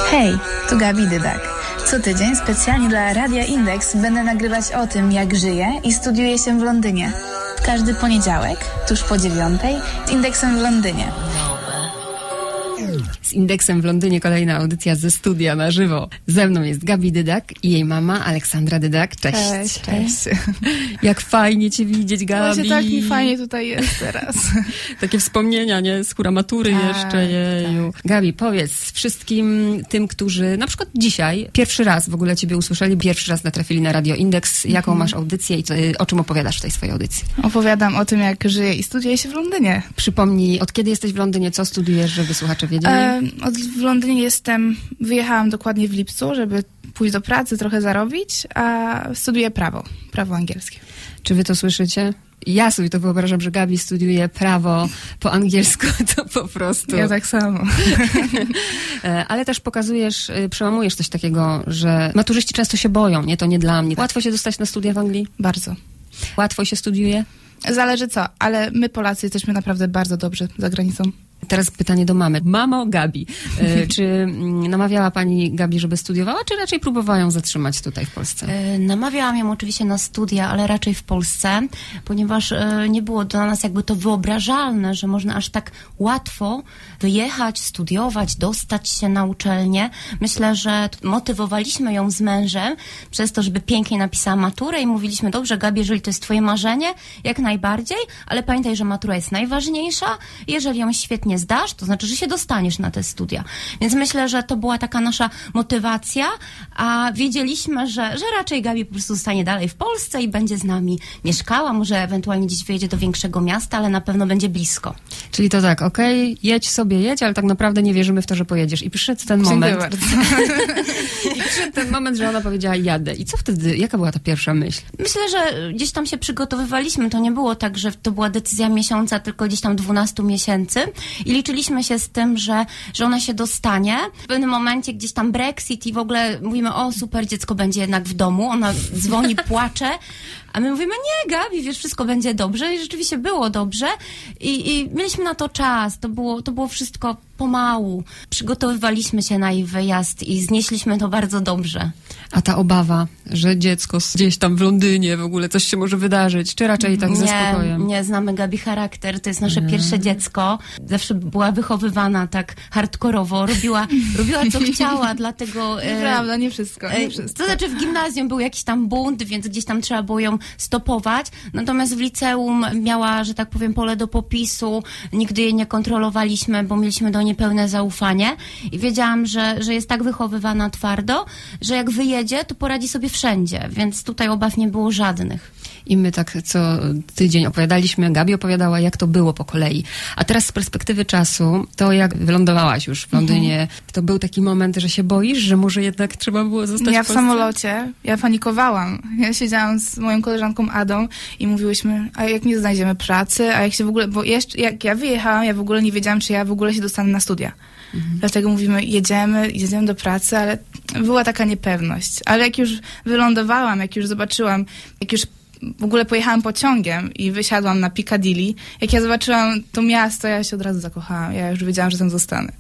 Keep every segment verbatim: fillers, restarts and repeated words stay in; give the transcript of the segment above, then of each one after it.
Hej, tu Gabi Dydak. Co tydzień specjalnie dla Radia Indeks będę nagrywać o tym, jak żyję i studiuję się w Londynie. W każdy poniedziałek, tuż po dziewiątej, z Indeksem w Londynie. Z Indeksem w Londynie kolejna audycja ze studia na żywo. Ze mną jest Gabi Dydak i jej mama Aleksandra Dydak. Cześć. Cześć, cześć. Jak fajnie cię widzieć, Gabi. Właśnie tak mi fajnie tutaj jest teraz. Takie wspomnienia, nie? Z hura matury tak, jeszcze, jeju. Tak. Gabi, powiedz wszystkim tym, którzy na przykład dzisiaj pierwszy raz w ogóle ciebie usłyszeli, pierwszy raz natrafili na Radio Indeks, jaką masz audycję i co, o czym opowiadasz w tej swojej audycji? Opowiadam o tym, jak żyję i studiuję się w Londynie. Przypomnij, od kiedy jesteś w Londynie, co studiujesz, żeby słuchacze wiedzieli? E, od, w Londynie jestem, wyjechałam dokładnie w lipcu, żeby pójść do pracy, trochę zarobić, a studiuję prawo, prawo angielskie. Czy wy to słyszycie? Ja sobie to wyobrażam, że Gabi studiuje prawo po angielsku, to po prostu... Ja tak samo. Ale też pokazujesz, przełamujesz coś takiego, że maturzyści często się boją, nie? To nie dla mnie. Łatwo się dostać na studia w Anglii? Bardzo. Łatwo się studiuje? Zależy co, ale my Polacy jesteśmy naprawdę bardzo dobrzy za granicą. Teraz pytanie do mamy. Mamo Gabi, y, czy namawiała pani Gabi, żeby studiowała, czy raczej próbowała ją zatrzymać tutaj w Polsce? Y, namawiałam ją oczywiście na studia, ale raczej w Polsce, ponieważ y, nie było dla nas jakby to wyobrażalne, że można aż tak łatwo wyjechać, studiować, dostać się na uczelnię. Myślę, że motywowaliśmy ją z mężem przez to, żeby pięknie napisała maturę i mówiliśmy, dobrze Gabi, jeżeli to jest twoje marzenie, jak najbardziej, ale pamiętaj, że matura jest najważniejsza. Jeżeli ją świetnie nie zdasz, to znaczy, że się dostaniesz na te studia. Więc myślę, że to była taka nasza motywacja, a wiedzieliśmy, że, że raczej Gabi po prostu zostanie dalej w Polsce i będzie z nami mieszkała, może ewentualnie gdzieś wyjedzie do większego miasta, ale na pewno będzie blisko. Czyli to tak, okej, okay, jedź sobie, jedź, ale tak naprawdę nie wierzymy w to, że pojedziesz. I przyszedł ten moment. Dziękuję bardzo. I przyszedł ten moment, że ona powiedziała, jadę. I co wtedy, jaka była ta pierwsza myśl? Myślę, że gdzieś tam się przygotowywaliśmy. To nie było tak, że to była decyzja miesiąca, tylko gdzieś tam dwunastu miesięcy. I liczyliśmy się z tym, że, że ona się dostanie. W pewnym momencie gdzieś tam Brexit i w ogóle mówimy, o super, dziecko będzie jednak w domu. Ona dzwoni, płacze, a my mówimy, nie Gabi, wiesz, wszystko będzie dobrze. I rzeczywiście było dobrze. I, i mieliśmy na to czas. To było, to było wszystko pomału. Przygotowywaliśmy się na jej wyjazd i znieśliśmy to bardzo dobrze. A ta obawa, że dziecko gdzieś tam w Londynie w ogóle coś się może wydarzyć, czy raczej tak nie, ze spokojem? Nie, znamy Gabi charakter, to jest nasze nie. pierwsze dziecko. Zawsze była wychowywana tak hardkorowo, robiła, robiła co chciała, dlatego... Prawda, nie wszystko, nie wszystko. To znaczy w gimnazjum był jakiś tam bunt, więc gdzieś tam trzeba było ją stopować, natomiast w liceum miała, że tak powiem, pole do popisu, nigdy jej nie kontrolowaliśmy, bo mieliśmy do niej pełne zaufanie i wiedziałam, że, że jest tak wychowywana twardo, że jak wyjedzie, to poradzi sobie wszędzie, więc tutaj obaw nie było żadnych. I my tak co tydzień opowiadaliśmy, Gabi opowiadała, jak to było po kolei. A teraz z perspektywy czasu, to jak wylądowałaś już w Londynie, mhm. to był taki moment, że się boisz, że może jednak trzeba było zostać ja w Polsce? Ja w samolocie, ja panikowałam. Ja siedziałam z moją koleżanką Adą i mówiłyśmy, a jak nie znajdziemy pracy, a jak się w ogóle, bo jeszcze, jak ja wyjechałam, ja w ogóle nie wiedziałam, czy ja w ogóle się dostanę na studia. Mhm. Dlatego mówimy, jedziemy, jedziemy do pracy, ale była taka niepewność. Ale jak już wylądowałam, jak już zobaczyłam, jak już w ogóle pojechałam pociągiem i wysiadłam na Piccadilly, jak ja zobaczyłam to miasto, ja się od razu zakochałam. Ja już wiedziałam, że tam zostanę.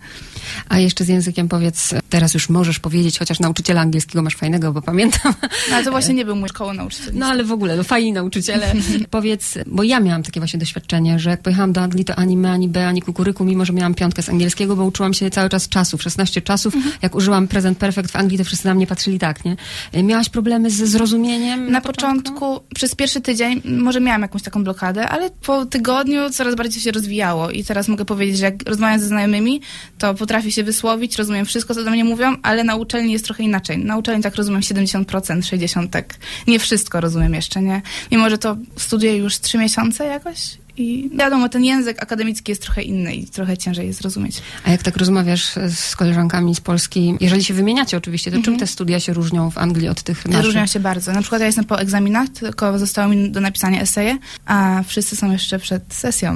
A jeszcze z językiem powiedz, teraz już możesz powiedzieć, chociaż nauczyciela angielskiego masz fajnego, bo pamiętam. No ale to właśnie nie był mój szkoła nauczycielska. No ale w ogóle, no fajni nauczyciele. Powiedz, bo ja miałam takie właśnie doświadczenie, że jak pojechałam do Anglii, to ani my, ani B, ani kukuryku, mimo że miałam piątkę z angielskiego, bo uczyłam się cały czas czasów, szesnaście czasów. Mhm. Jak użyłam present perfect w Anglii, to wszyscy na mnie patrzyli tak, nie? Miałaś problemy ze zrozumieniem? Na, na początku? początku, przez pierwszy tydzień może miałam jakąś taką blokadę, ale po tygodniu coraz bardziej się rozwijało i teraz mogę powiedzieć, że jak rozmawiam ze znajomymi, to potrafię się wysłowić, rozumiem wszystko, co do mnie mówią, ale na uczelni jest trochę inaczej. Na uczelni tak rozumiem siedemdziesiąt procent, sześćdziesiąt procent, tak nie wszystko rozumiem jeszcze, nie? Mimo, że to studiuję już trzy miesiące jakoś i wiadomo, ten język akademicki jest trochę inny i trochę ciężej jest zrozumieć. A jak tak rozmawiasz z koleżankami z Polski, jeżeli się wymieniacie oczywiście, to mm-hmm. czym te studia się różnią w Anglii od tych naszych? Różnią się bardzo. Na przykład ja jestem po egzaminach, tylko zostało mi do napisania eseje, a wszyscy są jeszcze przed sesją.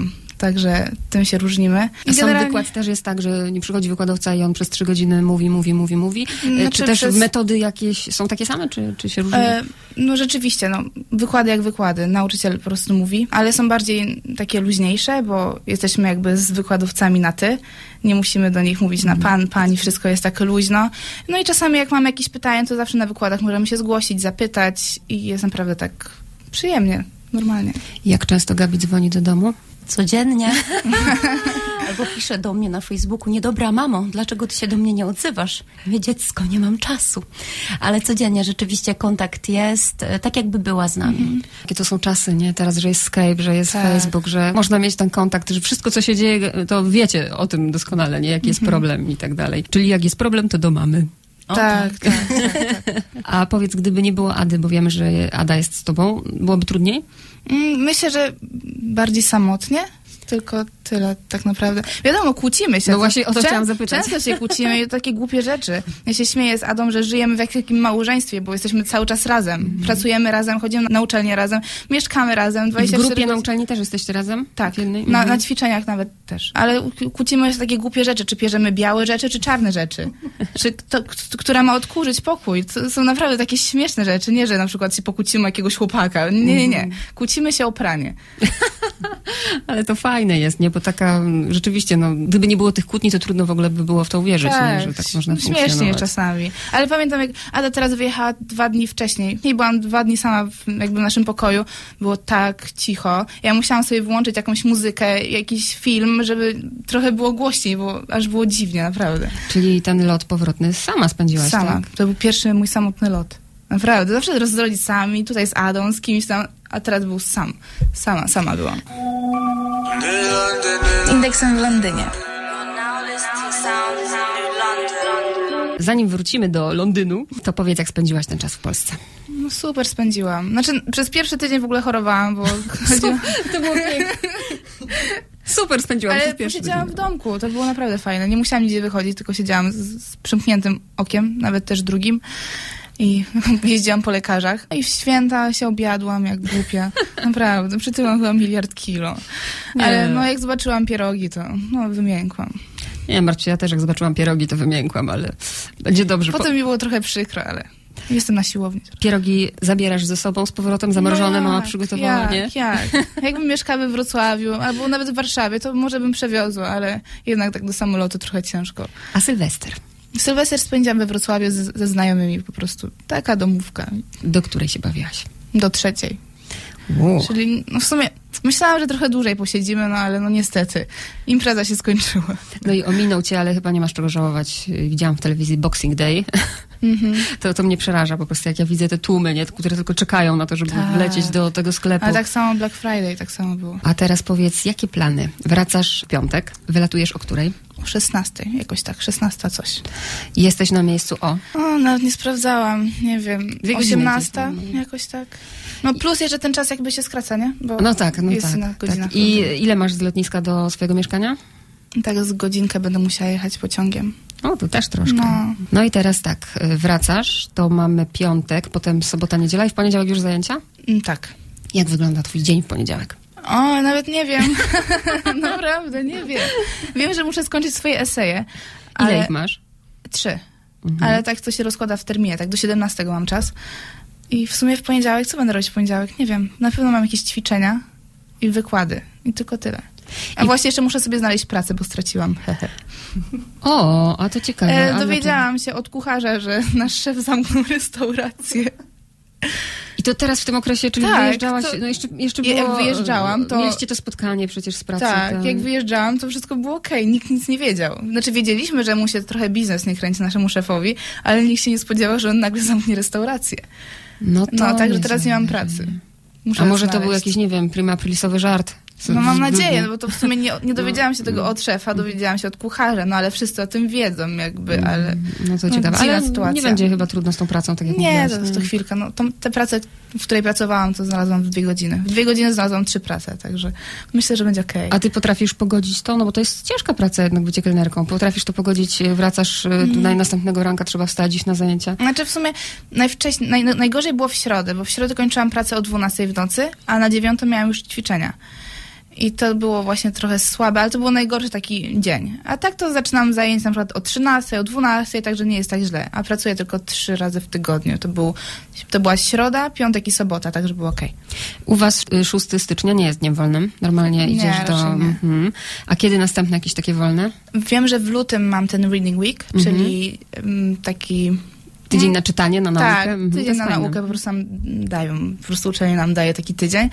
także tym się różnimy. I A sam generalnie... wykład też jest tak, że nie przychodzi wykładowca i on przez trzy godziny mówi, mówi, mówi, mówi. Znaczy czy też przez... metody jakieś są takie same, czy, czy się różnią? E, no rzeczywiście, no, wykłady jak wykłady. Nauczyciel po prostu mówi, ale są bardziej takie luźniejsze, bo jesteśmy jakby z wykładowcami na ty. Nie musimy do nich mówić na pan, pani, wszystko jest tak luźno. No i czasami jak mamy jakieś pytania, to zawsze na wykładach możemy się zgłosić, zapytać i jest naprawdę tak przyjemnie, normalnie. Jak często Gabi dzwoni do domu? Codziennie. Albo pisze do mnie na Facebooku: niedobra mamo, dlaczego ty się do mnie nie odzywasz? Mówię: dziecko, nie mam czasu. Ale codziennie rzeczywiście kontakt jest, tak jakby była z nami. Mm. Jakie to są czasy, nie? Teraz, że jest Skype, że jest tak. Facebook, że można mieć ten kontakt, że wszystko, co się dzieje, to wiecie o tym doskonale, nie? Jaki jest mm-hmm. problem i tak dalej. Czyli jak jest problem, to do mamy. O, tak, tak, tak, tak. A powiedz, gdyby nie było Ady, bo wiemy, że Ada jest z tobą, byłoby trudniej? Myślę, że bardziej samotnie. Tylko tyle tak naprawdę. Wiadomo, kłócimy się. No właśnie o to Czę- chciałam zapytać. Często się kłócimy i takie głupie rzeczy. Ja się śmieję z Adą, że żyjemy w jakimś małżeństwie, bo jesteśmy cały czas razem. Mm. Pracujemy razem, chodzimy na uczelnię razem, mieszkamy razem. dwadzieścia cztery I w grupie na uczelni też jesteście razem? Tak, jednej? na, Mhm. na ćwiczeniach nawet też. Ale kłócimy się takie głupie rzeczy. Czy bierzemy białe rzeczy, czy czarne rzeczy? Czy to, która ma odkurzyć pokój? To są naprawdę takie śmieszne rzeczy. Nie, że na przykład się pokłócimy o jakiegoś chłopaka. Nie, nie, nie. Kłócimy się o pranie. Ale to fajne jest, nie? Bo taka, rzeczywiście, no, gdyby nie było tych kłótni, to trudno w ogóle by było w to uwierzyć, tak, nie? Że tak można śmiesznie funkcjonować. czasami. Ale pamiętam, jak Ada teraz wyjechała dwa dni wcześniej. Nie byłam dwa dni sama w, jakby w naszym pokoju. Było tak cicho. Ja musiałam sobie włączyć jakąś muzykę, jakiś film, żeby trochę było głośniej, bo aż było dziwnie, naprawdę. Czyli ten lot powrotny sama spędziłaś, Sama. tak? To był pierwszy mój samotny lot. Naprawdę. Zawsze z rodzicami, tutaj z Adą, z kimś tam, a teraz był sam. Sama, sama byłam. Indeksem w Londynie. Zanim wrócimy do Londynu, to powiedz, jak spędziłaś ten czas w Polsce. No super spędziłam. Znaczy, przez pierwszy tydzień w ogóle chorowałam, bo... chodziło... To było piękne. Super spędziłam Ale przez pierwszy tydzień. siedziałam w domku, to było naprawdę fajne. Nie musiałam nigdzie wychodzić, tylko siedziałam z, z przymkniętym okiem, nawet też drugim. I jeździłam po lekarzach. I w święta się objadłam jak głupia. Naprawdę, przytyłam chyba miliard kilo. Ale no jak zobaczyłam pierogi, to no wymiękłam. Nie martw się, ja też jak zobaczyłam pierogi, to wymiękłam, ale będzie dobrze. Potem po... mi było trochę przykro, ale jestem na siłowni. Pierogi zabierasz ze sobą z powrotem, zamrożone, no mama przygotowała, nie? Jak, jak? Jakbym mieszkała we Wrocławiu, albo nawet w Warszawie, to może bym przewiozła, ale jednak tak do samolotu trochę ciężko. A Sylwester? Sylwester spędziłam we Wrocławiu z, ze znajomymi, po prostu taka domówka. Do której się bawiłaś? Do trzeciej. Wow. Czyli no w sumie myślałam, że trochę dłużej posiedzimy, no ale no niestety impreza się skończyła. No i ominął cię, ale chyba nie masz czego żałować. Widziałam w telewizji Boxing Day. Mm-hmm. To, to mnie przeraża po prostu, jak ja widzę te tłumy, nie, które tylko czekają na to, żeby tak. wlecieć do tego sklepu. Ale tak samo Black Friday, tak samo było. A teraz powiedz, jakie plany? Wracasz w piątek, wylatujesz o której? O szesnastej, jakoś tak, szesnasta coś. Jesteś na miejscu o? O, nawet nie sprawdzałam, nie wiem, osiemnasta, jakoś tak. No plus jeszcze ten czas jakby się skraca, nie? Bo no tak, no jest tak. na godzinach. Tak. I ile masz z lotniska do swojego mieszkania? Tak, z godzinkę będę musiała jechać pociągiem. O, to też troszkę. No. no i teraz tak, wracasz, to mamy piątek, potem sobota, niedziela i w poniedziałek już zajęcia? Mm, tak. Jak wygląda twój dzień w poniedziałek? O, nawet nie wiem. Naprawdę, nie wiem. Wiem, że muszę skończyć swoje eseje. Ale... Ile ich masz? Trzy. Mhm. Ale tak to się rozkłada w terminie, tak do siedemnastego mam czas. I w sumie w poniedziałek, co będę robić w poniedziałek? Nie wiem. Na pewno mam jakieś ćwiczenia i wykłady. I tylko tyle. A I... właśnie jeszcze muszę sobie znaleźć pracę, bo straciłam. O, a to ciekawe. E, dowiedziałam to... się od kucharza, że nasz szef zamknął restaurację. I to teraz w tym okresie, czyli tak, wyjeżdżałaś, to, no jeszcze, jeszcze było... Jak wyjeżdżałam, to... Mieliście to spotkanie przecież z pracy. Tak, tam. jak wyjeżdżałam, to wszystko było okej, okay. Nikt nic nie wiedział. Znaczy wiedzieliśmy, że mu się trochę biznes nie kręci naszemu szefowi, ale nikt się nie spodziewał, że on nagle zamknie restaurację. No, to no także teraz nie mam pracy. Muszę A może znaleźć. to był jakiś, nie wiem, prima aprilisowy żart? No mam nadzieję, no bo to w sumie nie, nie dowiedziałam się tego od szefa, dowiedziałam się od kucharza, no ale wszyscy o tym wiedzą jakby, ale... No to ciekawe, ale sytuacja. Nie będzie chyba trudno z tą pracą, tak jak nie, mówiłaś. To, nie, to chwilkę. No, tą, tę pracę, w której pracowałam, to znalazłam w dwie godziny. W dwie godziny znalazłam trzy prace, także myślę, że będzie okej. Okay. A ty potrafisz pogodzić to? No bo to jest ciężka praca jednak bycie kelnerką. Potrafisz to pogodzić, wracasz mm. na następnego ranka, trzeba wstać, iść na zajęcia? Znaczy w sumie najwcześniej, naj, najgorzej było w środę, bo w środę kończyłam pracę o dwunastej w nocy, a na dziewiątą miałam już ćwiczenia. I to było właśnie trochę słabe, ale to był najgorszy taki dzień. A tak to zaczynam zajęć na przykład o trzynastej, o dwunastej, także nie jest tak źle. A pracuję tylko trzy razy w tygodniu. To, był, to była środa, piątek i sobota, także było okej. U was szóstego stycznia nie jest dniem wolnym? Normalnie Nie, idziesz do... raczej nie. Mhm. A kiedy następne jakieś takie wolne? Wiem, że w lutym mam ten Reading Week, Mhm. czyli um, taki... Tydzień na czytanie, na naukę? Tak, Mhm, to tydzień jest na fajne. naukę po prostu nam dają, po prostu uczelnia nam daje taki tydzień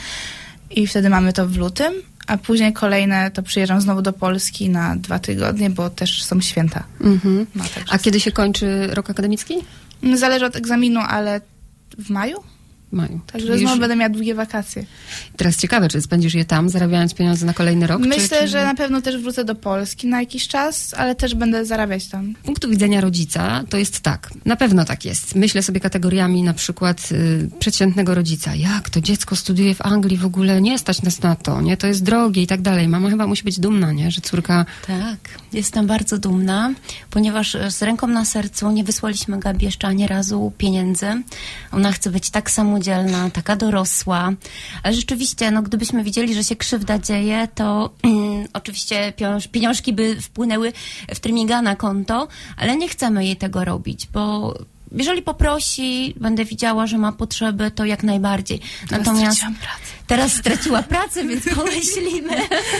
i wtedy mamy to w lutym, a później kolejne to przyjeżdżam znowu do Polski na dwa tygodnie, bo też są święta. Mhm. No, także A kiedy się kończy rok akademicki? zależy od egzaminu, ale w maju? W maju. Także Czyli znowu już- będę miała długie wakacje. Teraz ciekawe, czy spędzisz je tam, zarabiając pieniądze na kolejny rok? Myślę, czy, czy... że na pewno też wrócę do Polski na jakiś czas, ale też będę zarabiać tam. Z punktu widzenia rodzica to jest tak. Na pewno tak jest. Myślę sobie kategoriami na przykład y, przeciętnego rodzica. Jak to dziecko studiuje w Anglii, w ogóle nie stać nas na to, nie? To jest drogie i tak dalej. Mama chyba musi być dumna, nie? Że córka... Tak, jestem bardzo dumna, ponieważ z ręką na sercu nie wysłaliśmy Gabi jeszcze ani razu pieniędzy. Ona chce być tak samodzielna, taka dorosła. Ale rzeczywiście, no gdybyśmy widzieli, że się krzywda dzieje, to mm, oczywiście pieniąż, pieniążki by wpłynęły w trymiga na konto, ale nie chcemy jej tego robić, bo jeżeli poprosi, będę widziała, że ma potrzeby, to jak najbardziej. Teraz Natomiast straciłam pracę. teraz straciła pracę, więc pomyślimy,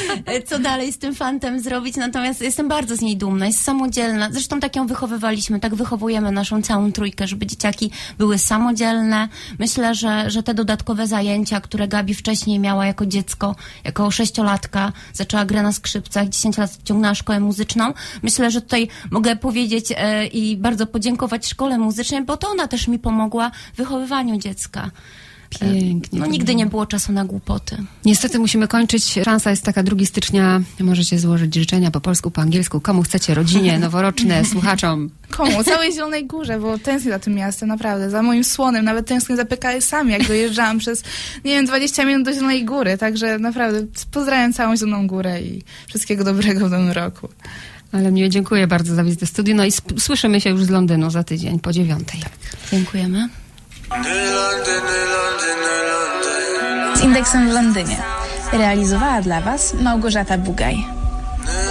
co dalej z tym fantem zrobić. Natomiast jestem bardzo z niej dumna, jest samodzielna. Zresztą tak ją wychowywaliśmy, tak wychowujemy naszą całą trójkę, żeby dzieciaki były samodzielne. Myślę, że, że te dodatkowe zajęcia, które Gabi wcześniej miała jako dziecko, jako sześciolatka, zaczęła grę na skrzypcach, dziesięć lat ciągnęła szkołę muzyczną. Myślę, że tutaj mogę powiedzieć e, i bardzo podziękować szkole muzycznej, bo to ona też mi pomogła w wychowywaniu dziecka. Pięknie. No to nigdy było. nie było czasu na głupoty. Niestety musimy kończyć. Szansa jest taka, drugiego stycznia możecie złożyć życzenia po polsku, po angielsku, komu chcecie, rodzinie, noworoczne, słuchaczom. Komu? Całej Zielonej Górze, bo tęsknię za tym miastem, naprawdę. Za moim słonem, nawet tęsknię za P K S-ami, jak dojeżdżałam przez, nie wiem, dwadzieścia minut do Zielonej Góry. Także naprawdę pozdrawiam całą Zieloną Górę i wszystkiego dobrego w nowym roku. Ale miło, dziękuję bardzo za wizytę w studiu. No i sp- słyszymy się już z Londynu za tydzień po dziewiątej. Dziękujemy. Z Indeksem w Londynie. Realizowała dla Was Małgorzata Bugaj.